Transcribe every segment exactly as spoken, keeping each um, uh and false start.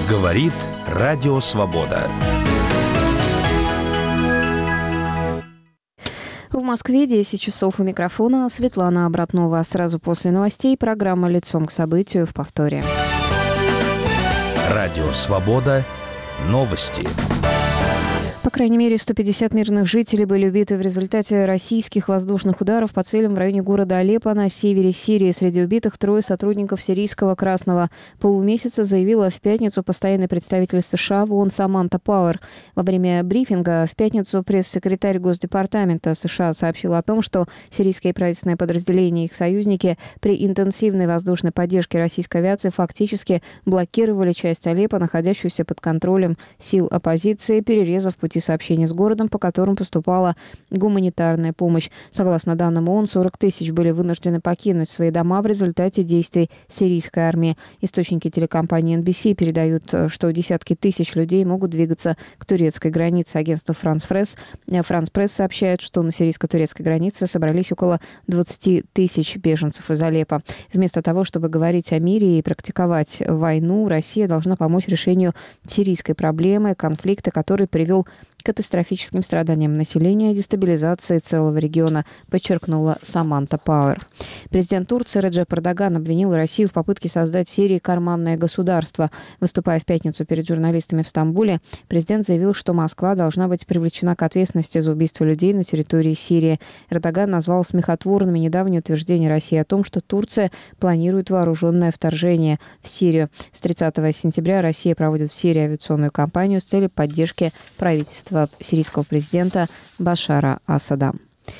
Говорит Радио Свобода. В Москве десять часов, у микрофона Светлана Обратнова. Сразу после новостей программа «Лицом к событию» в повторе. Радио Свобода. Новости. По крайней мере, сто пятьдесят мирных жителей были убиты в результате российских воздушных ударов по целям в районе города Алеппо на севере Сирии. Среди убитых трое сотрудников сирийского Красного полумесяца, заявила в пятницу постоянный представитель США в ООН Саманта Пауэр. Во время брифинга в пятницу пресс-секретарь Госдепартамента США сообщил о том, что сирийские правительственные подразделения и их союзники при интенсивной воздушной поддержке российской авиации фактически блокировали часть Алеппо, находящуюся под контролем сил оппозиции, перерезав пути сообщения с городом, по которым поступала гуманитарная помощь. Согласно данным ООН, сорок тысяч были вынуждены покинуть свои дома в результате действий сирийской армии. Источники телекомпании эн би си передают, что десятки тысяч людей могут двигаться к турецкой границе. Агентство France Press, France Press сообщает, что на сирийско-турецкой границе собрались около двадцать тысяч беженцев из Алеппо. Вместо того, чтобы говорить о мире и практиковать войну, Россия должна помочь решению сирийской проблемы, конфликта, который привел к катастрофическим страданиям населения и дестабилизации целого региона, подчеркнула Саманта Пауэр. Президент Турции Реджеп Эрдоган обвинил Россию в попытке создать в Сирии карманное государство. Выступая в пятницу перед журналистами в Стамбуле, президент заявил, что Москва должна быть привлечена к ответственности за убийство людей на территории Сирии. Эрдоган назвал смехотворными недавнее утверждение России о том, что Турция планирует вооруженное вторжение в Сирию. С тридцатого сентября Россия проводит в Сирии авиационную кампанию с целью поддержки правительства сирийского президента Башара Асада.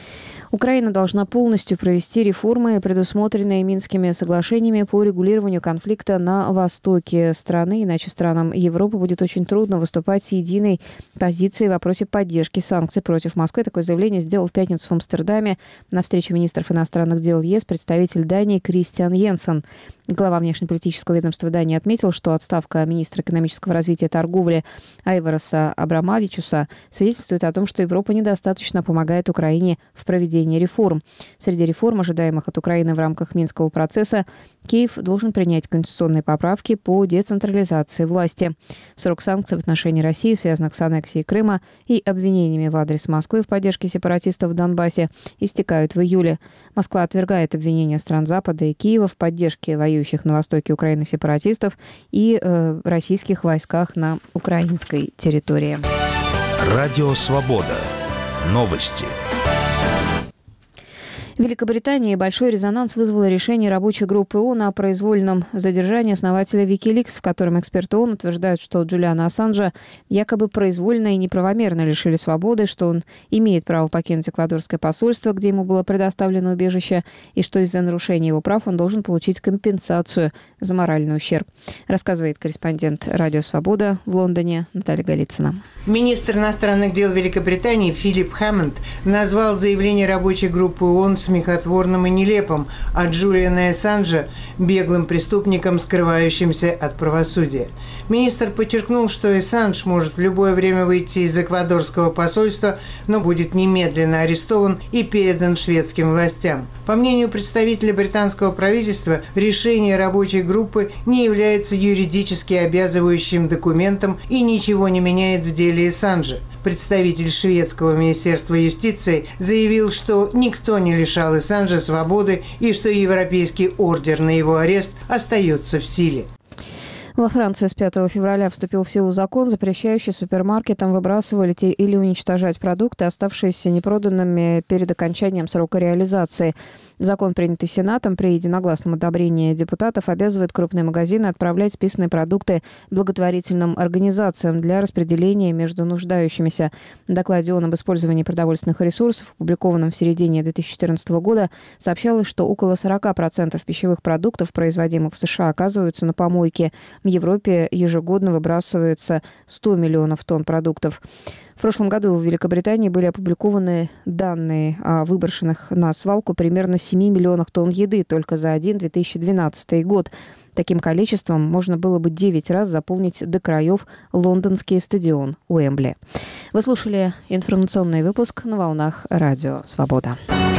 Украина должна полностью провести реформы, предусмотренные Минскими соглашениями по регулированию конфликта на востоке страны, иначе странам Европы будет очень трудно выступать с единой позицией в вопросе поддержки санкций против Москвы. Такое заявление сделал в пятницу в Амстердаме на встрече министров иностранных дел ЕС представитель Дании Кристиан Йенсен. Глава внешнеполитического ведомства Дании отметил, что отставка министра экономического развития и торговли Айвараса Абрамавичуса свидетельствует о том, что Европа недостаточно помогает Украине в проведении реформ. Среди реформ, ожидаемых от Украины в рамках Минского процесса, Киев должен принять конституционные поправки по децентрализации власти. Срок санкций в отношении России, связанных с аннексией Крыма и обвинениями в адрес Москвы в поддержке сепаратистов в Донбассе, истекают в июле. Москва отвергает обвинения стран Запада и Киева в поддержке воюющих на востоке Украины сепаратистов и э, российских войсках на украинской территории. Радио Свобода. Новости. В Великобритании большой резонанс вызвало решение рабочей группы ООН о произвольном задержании основателя Wikileaks, в котором эксперты ООН утверждают, что Джулиана Ассанжа якобы произвольно и неправомерно лишили свободы, что он имеет право покинуть эквадорское посольство, где ему было предоставлено убежище, и что из-за нарушения его прав он должен получить компенсацию за моральный ущерб. Рассказывает корреспондент Радио Свобода в Лондоне Наталья Голицына. Министр иностранных дел Великобритании Филипп Хэммонд назвал заявление рабочей группы ООН смехотворным и нелепым, а Джулиана Ассанжа – беглым преступником, скрывающимся от правосудия. Министр подчеркнул, что Ассанж может в любое время выйти из эквадорского посольства, но будет немедленно арестован и передан шведским властям. По мнению представителя британского правительства, решение рабочей группы не является юридически обязывающим документом и ничего не меняет в деле Ассанжа. Представитель шведского министерства юстиции заявил, что никто не лишал Ассанжа свободы и что европейский ордер на его арест остается в силе. Во Франции с пятого февраля вступил в силу закон, запрещающий супермаркетам выбрасывать или уничтожать продукты, оставшиеся непроданными перед окончанием срока реализации. Закон, принятый Сенатом при единогласном одобрении депутатов, обязывает крупные магазины отправлять списанные продукты благотворительным организациям для распределения между нуждающимися. В докладе ООН об использовании продовольственных ресурсов, опубликованном в середине две тысячи четырнадцатого года, сообщалось, что около сорок процентов пищевых продуктов, производимых в США, оказываются на помойке. В Европе ежегодно выбрасывается сто миллионов тонн продуктов. В прошлом году в Великобритании были опубликованы данные о выброшенных на свалку примерно семи миллионах тонн еды только за один две тысячи двенадцатый год. Таким количеством можно было бы девять раз заполнить до краев лондонский стадион Уэмбли. Вы слушали информационный выпуск на волнах Радио Свобода.